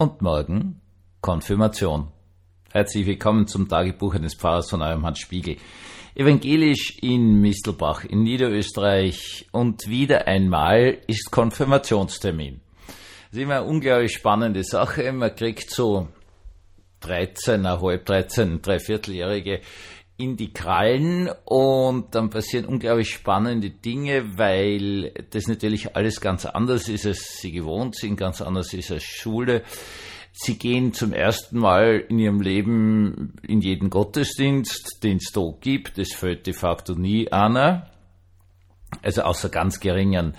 Und morgen Konfirmation. Herzlich willkommen zum Tagebuch eines Pfarrers von eurem Hans Spiegel. Evangelisch in Mistelbach in Niederösterreich und wieder einmal ist Konfirmationstermin. Das ist immer eine unglaublich spannende Sache. Man kriegt so 13-Dreivierteljährige in die Krallen und dann passieren unglaublich spannende Dinge, weil das natürlich alles ganz anders ist, als sie gewohnt sind, ganz anders ist als Schule. Sie gehen zum ersten Mal in ihrem Leben in jeden Gottesdienst, den es da gibt. Es fällt de facto nie einer. Also außer ganz geringen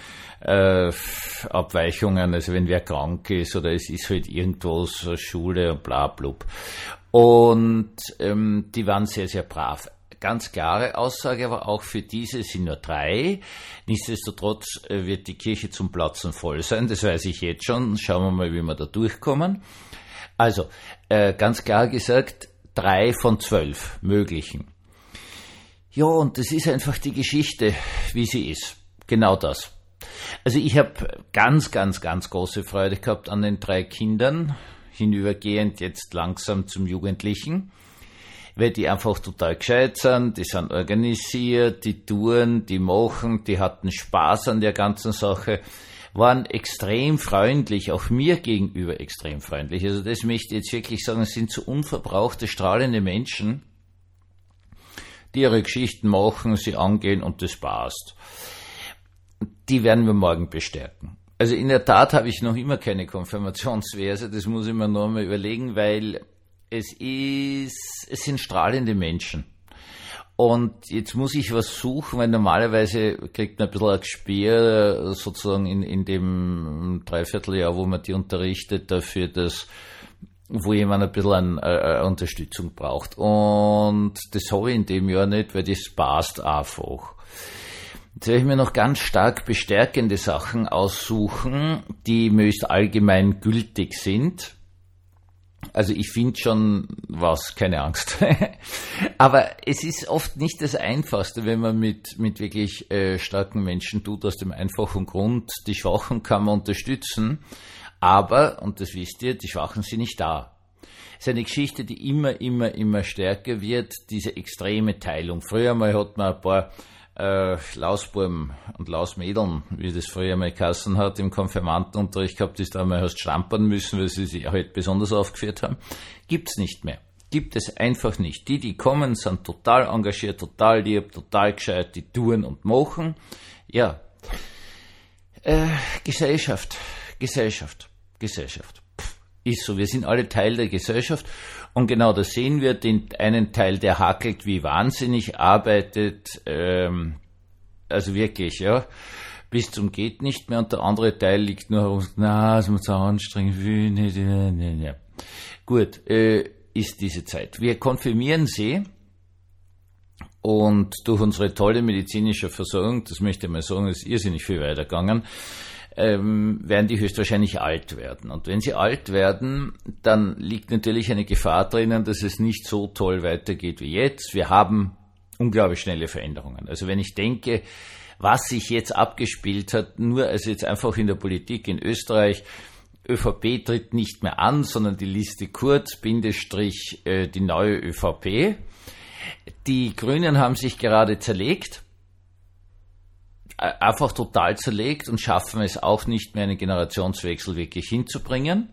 Abweichungen, also wenn wer krank ist oder es ist halt irgendwas, Schule und bla blub. Und die waren sehr, sehr brav. Ganz klare Aussage, aber auch für diese sind nur 3. Nichtsdestotrotz wird die Kirche zum Platzen voll sein, das weiß ich jetzt schon. Schauen wir mal, wie wir da durchkommen. Also, ganz klar gesagt, 3 von 12 möglichen. Ja, und das ist einfach die Geschichte, wie sie ist. Genau das. Also ich habe ganz große Freude gehabt an den 3 Kindern, hinübergehend jetzt langsam zum Jugendlichen, weil die einfach total gescheit sind, die sind organisiert, die touren, die machen, die hatten Spaß an der ganzen Sache, waren extrem freundlich, auch mir gegenüber extrem freundlich. Also das möchte ich jetzt wirklich sagen, es sind so unverbrauchte, strahlende Menschen, die ihre Geschichten machen, sie angehen und das passt. Die werden wir morgen bestärken. Also in der Tat habe ich noch immer keine Konfirmationsverse, das muss ich mir noch einmal überlegen, weil es sind strahlende Menschen. Und jetzt muss ich was suchen, weil normalerweise kriegt man ein bisschen ein Gespür sozusagen in dem Dreivierteljahr, wo man die unterrichtet, dafür, wo jemand ein bisschen eine Unterstützung braucht. Und das habe ich in dem Jahr nicht, weil das passt einfach. Jetzt werde ich mir noch ganz stark bestärkende Sachen aussuchen, die möglichst allgemein gültig sind. Also ich finde schon was, keine Angst. Aber es ist oft nicht das Einfachste, wenn man mit wirklich starken Menschen tut, aus dem einfachen Grund, die Schwachen kann man unterstützen, aber, und das wisst ihr, die Schwachen sind nicht da. Es ist eine Geschichte, die immer stärker wird, diese extreme Teilung. Früher mal hat man ein paar Lausbuben und Lausmädeln, wie das früher mal geheißen hat, im Konfirmandenunterricht gehabt, die da mal hast strampern müssen, weil sie sich halt besonders aufgeführt haben. Gibt's nicht mehr. Gibt es einfach nicht. Die kommen, sind total engagiert, total lieb, total gescheit, die tun und machen. Ja. Gesellschaft. Ist so. Wir sind alle Teil der Gesellschaft. Und genau da sehen wir den einen Teil, der hakelt wie wahnsinnig, arbeitet, also wirklich, ja, bis zum geht nicht mehr. Und der andere Teil liegt nur herum, es muss so anstrengend, ja. Gut, ist diese Zeit. Wir konfirmieren sie und durch unsere tolle medizinische Versorgung, das möchte ich mal sagen, ist irrsinnig viel weitergegangen, werden die höchstwahrscheinlich alt werden. Und wenn sie alt werden, dann liegt natürlich eine Gefahr drinnen, dass es nicht so toll weitergeht wie jetzt. Wir haben unglaublich schnelle Veränderungen. Also wenn ich denke, was sich jetzt abgespielt hat, nur also jetzt einfach in der Politik in Österreich, ÖVP tritt nicht mehr an, sondern die Liste Kurz, Bindestrich, die neue ÖVP. Die Grünen haben sich gerade zerlegt, einfach total zerlegt und schaffen es auch nicht mehr, einen Generationswechsel wirklich hinzubringen.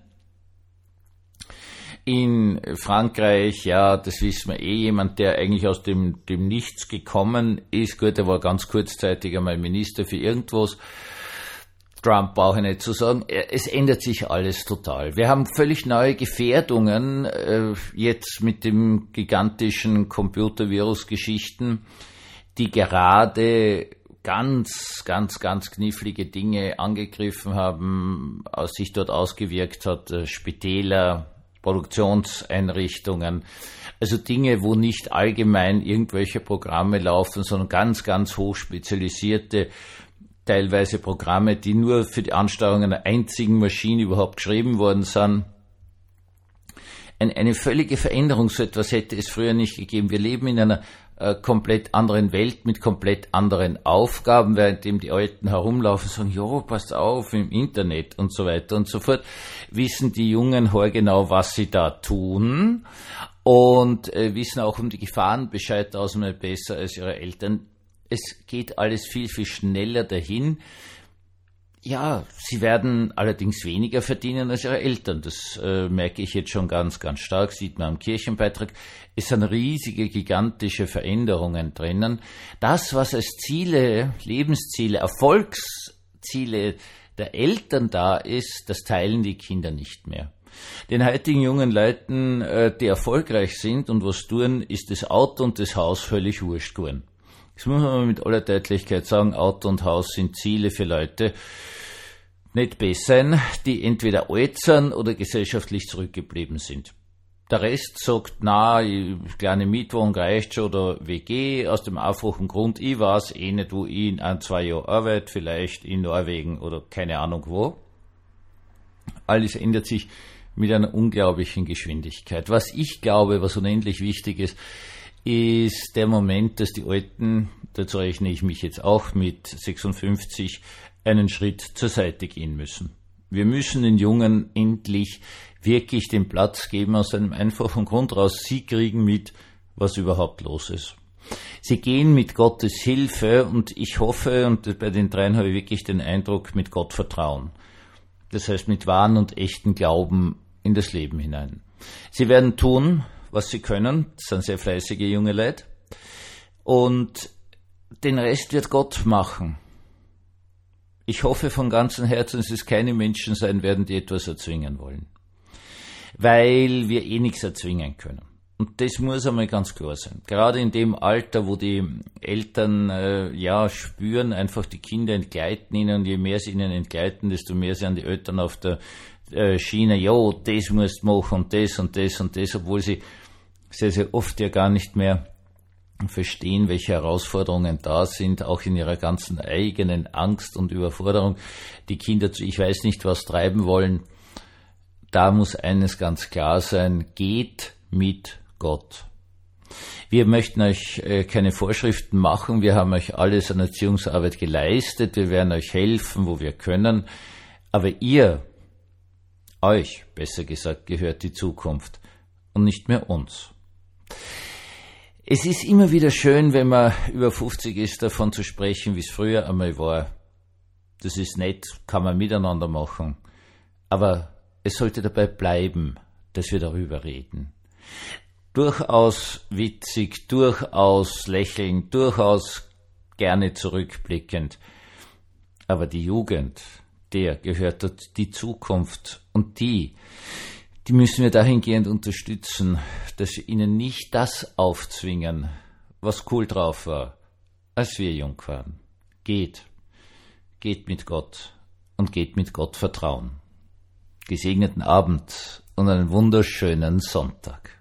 In Frankreich, ja, das wissen wir jemand, der eigentlich aus dem Nichts gekommen ist. Gut, er war ganz kurzzeitig einmal Minister für irgendwas. Trump brauche ich nicht zu sagen. Es ändert sich alles total. Wir haben völlig neue Gefährdungen, jetzt mit dem gigantischen Computervirus-Geschichten, die gerade ganz knifflige Dinge angegriffen haben, sich dort ausgewirkt hat, Spitäler, Produktionseinrichtungen, also Dinge, wo nicht allgemein irgendwelche Programme laufen, sondern ganz hoch spezialisierte, teilweise Programme, die nur für die Ansteuerung einer einzigen Maschine überhaupt geschrieben worden sind. eine völlige Veränderung. So etwas hätte es früher nicht gegeben. Wir leben in einer komplett anderen Welt mit komplett anderen Aufgaben, währenddem die Alten herumlaufen und sagen, ja, passt auf im Internet und so weiter und so fort, wissen die Jungen haargenau, was sie da tun und wissen auch um die Gefahren Bescheid tausendmal besser als ihre Eltern. Es geht alles viel, viel schneller dahin. Ja, sie werden allerdings weniger verdienen als ihre Eltern. Das merke ich jetzt schon ganz, ganz stark, sieht man am Kirchenbeitrag. Es sind riesige, gigantische Veränderungen drinnen. Das, was als Ziele, Lebensziele, Erfolgsziele der Eltern da ist, das teilen die Kinder nicht mehr. Den heutigen jungen Leuten, die erfolgreich sind und was tun, ist das Auto und das Haus völlig wurscht geworden. Das muss man mit aller Deutlichkeit sagen, Auto und Haus sind Ziele für Leute nicht besser, die entweder alt sind oder gesellschaftlich zurückgeblieben sind. Der Rest sagt, na, kleine Mietwohnung reicht schon oder WG, aus dem einfachen Grund, ich weiß eh nicht, wo ich in 1-2 Jahren arbeite, vielleicht in Norwegen oder keine Ahnung wo. Alles ändert sich mit einer unglaublichen Geschwindigkeit. Was ich glaube, was unendlich wichtig ist, ist der Moment, dass die Alten, dazu rechne ich mich jetzt auch mit 56, einen Schritt zur Seite gehen müssen. Wir müssen den Jungen endlich wirklich den Platz geben, aus einem einfachen Grund raus. Sie kriegen mit, was überhaupt los ist. Sie gehen mit Gottes Hilfe und ich hoffe, und bei den dreien habe ich wirklich den Eindruck, mit Gott vertrauen. Das heißt, mit wahren und echten Glauben in das Leben hinein. Sie werden tun, was sie können. Das sind sehr fleißige junge Leute. Und den Rest wird Gott machen. Ich hoffe von ganzem Herzen, dass es keine Menschen sein werden, die etwas erzwingen wollen. Weil wir eh nichts erzwingen können. Und das muss einmal ganz klar sein. Gerade in dem Alter, wo die Eltern spüren, einfach die Kinder entgleiten ihnen, und je mehr sie ihnen entgleiten, desto mehr sind die Eltern auf der Schiene, ja, das musst du machen und das und das und das, obwohl sie sehr, sehr oft ja gar nicht mehr verstehen, welche Herausforderungen da sind, auch in ihrer ganzen eigenen Angst und Überforderung, die Kinder zu ich weiß nicht was treiben wollen. Da muss eines ganz klar sein, geht mit Gott. Wir möchten euch keine Vorschriften machen, wir haben euch alles an Erziehungsarbeit geleistet, wir werden euch helfen, wo wir können, aber euch, besser gesagt, gehört die Zukunft und nicht mehr uns. Es ist immer wieder schön, wenn man über 50 ist, davon zu sprechen, wie es früher einmal war. Das ist nett, kann man miteinander machen. Aber es sollte dabei bleiben, dass wir darüber reden. Durchaus witzig, durchaus lächelnd, durchaus gerne zurückblickend. Aber die Jugend, der gehört die Zukunft und die müssen wir dahingehend unterstützen, dass wir ihnen nicht das aufzwingen, was cool drauf war, als wir jung waren. Geht mit Gott und geht mit Gott vertrauen. Gesegneten Abend und einen wunderschönen Sonntag.